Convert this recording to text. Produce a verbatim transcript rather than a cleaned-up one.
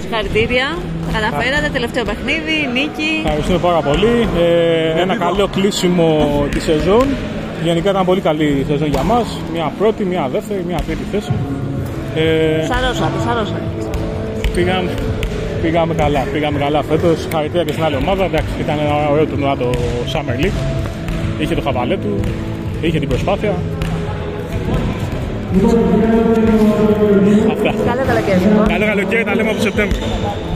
Συγχαρητήρια. Καταφέρατε, τελευταίο παιχνίδι, νίκη. Ευχαριστούμε πάρα πολύ. Ε, ένα καλό κλείσιμο τη σεζόν. Γενικά ήταν πολύ καλή σεζόν για μας. Μια πρώτη, μια δεύτερη, μια τρίτη θέση. Ε, σαρώσατε, σαρώσατε. Πήγαμε, πήγαμε καλά, πήγαμε καλά φέτος. Συγχαρητήρια και στην άλλη ομάδα. Εντάξει, ήταν ένα ωραίο τουρνουά το Summer League. Είχε το χαβαλέ του, είχε την προσπάθεια. Αυτά. Καλό καλοκαίρι. Καλό καλοκαίρι, τα λέμε από Σεπτέμβριο.